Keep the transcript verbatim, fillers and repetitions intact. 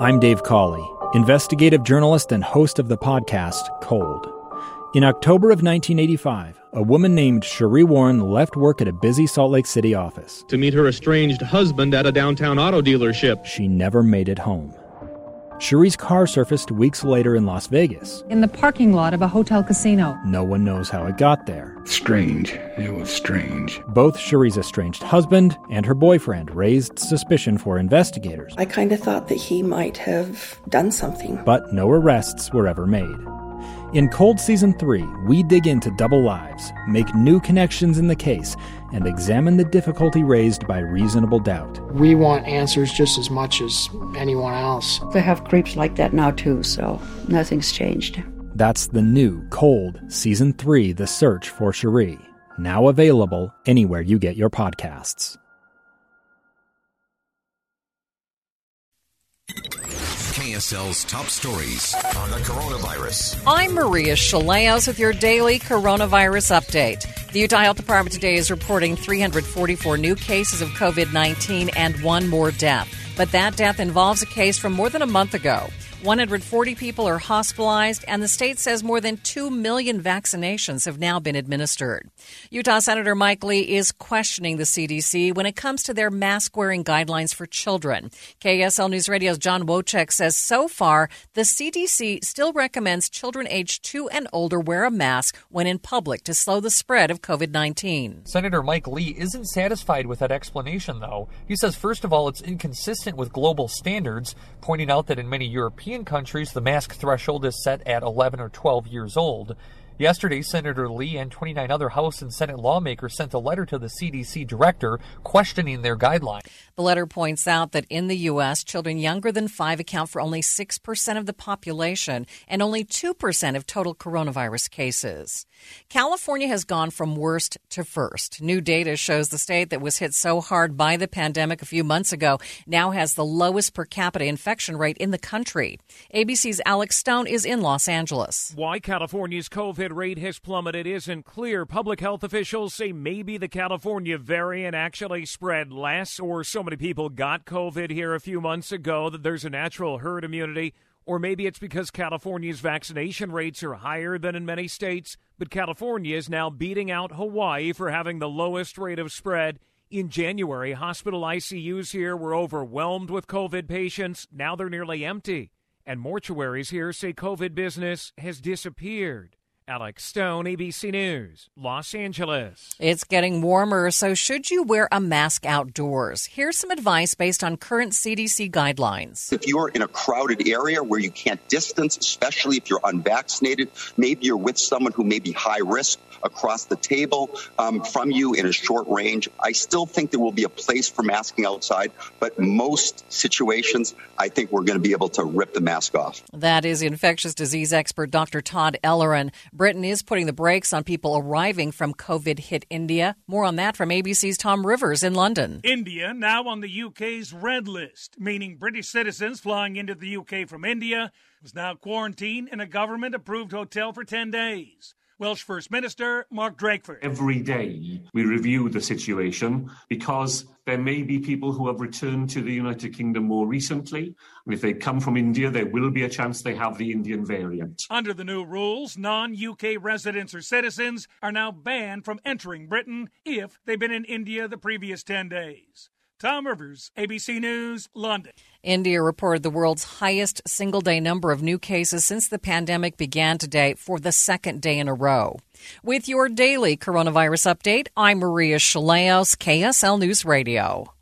I'm Dave Cawley, investigative journalist and host of the podcast Cold. In October of nineteen eighty-five, a woman named Sheree Warren left work at a busy Salt Lake City office to meet her estranged husband at a downtown auto dealership. She never made it home. Sheree's car surfaced weeks later in Las Vegas. In the parking lot of a hotel casino. No one knows how it got there. Strange. It was strange. Both Sheree's estranged husband and her boyfriend raised suspicion for investigators. I kind of thought that he might have done something. But no arrests were ever made. In Cold Season three, we dig into double lives, make new connections in the case, and examine the difficulty raised by reasonable doubt. We want answers just as much as anyone else. They have creeps like that now too, so nothing's changed. That's the new Cold Season three, The Search for Sheree, now available anywhere you get your podcasts. K S L's top stories on the coronavirus. I'm Maria Shilaos with your daily coronavirus update. The Utah Health Department today is reporting three hundred forty-four new cases of covid nineteen and one more death. But that death involves a case from more than a month ago. one hundred forty people are hospitalized, and the state says more than two million vaccinations have now been administered. Utah Senator Mike Lee is questioning the C D C when it comes to their mask-wearing guidelines for children. K S L News Radio's John Wojcik says so far, the C D C still recommends children aged two and older wear a mask when in public to slow the spread of covid nineteen. Senator Mike Lee isn't satisfied with that explanation, though. He says, first of all, it's inconsistent with global standards, pointing out that in many European countries, the mask threshold is set at eleven or twelve years old. Yesterday, Senator Lee and twenty-nine other House and Senate lawmakers sent a letter to the C D C director questioning their guidelines. The letter points out that in the U S, children younger than five account for only six percent of the population and only two percent of total coronavirus cases. California has gone from worst to first. New data shows the state that was hit so hard by the pandemic a few months ago now has the lowest per capita infection rate in the country. A B C's Alex Stone is in Los Angeles. Why California's COVID rate has plummeted isn't clear. Public health officials say maybe the California variant actually spread less, or so many people got COVID here a few months ago that there's a natural herd immunity, or maybe it's because California's vaccination rates are higher than in many states, but California is now beating out Hawaii for having the lowest rate of spread. In January, hospital I C Us here were overwhelmed with COVID patients. Now they're nearly empty. And mortuaries here say COVID business has disappeared. Alex Stone, A B C News, Los Angeles. It's getting warmer, so should you wear a mask outdoors? Here's some advice based on current C D C guidelines. If you're in a crowded area where you can't distance, especially if you're unvaccinated, maybe you're with someone who may be high risk across the table um, from you in a short range, I still think there will be a place for masking outside, but most situations, I think we're going to be able to rip the mask off. That is infectious disease expert Doctor Todd Ellerin. Britain is putting the brakes on people arriving from COVID-hit India. More on that from A B C's Tom Rivers in London. India now on the U K's red list, meaning British citizens flying into the U K from India was now quarantined in a government-approved hotel for ten days. Welsh First Minister Mark Drakeford. Every day we review the situation because there may be people who have returned to the United Kingdom more recently. And if they come from India, there will be a chance they have the Indian variant. Under the new rules, non-U K residents or citizens are now banned from entering Britain if they've been in India the previous ten days. Tom Rivers, A B C News, London. India reported the world's highest single-day number of new cases since the pandemic began today for the second day in a row. With your daily coronavirus update, I'm Maria Shilaos, K S L News Radio.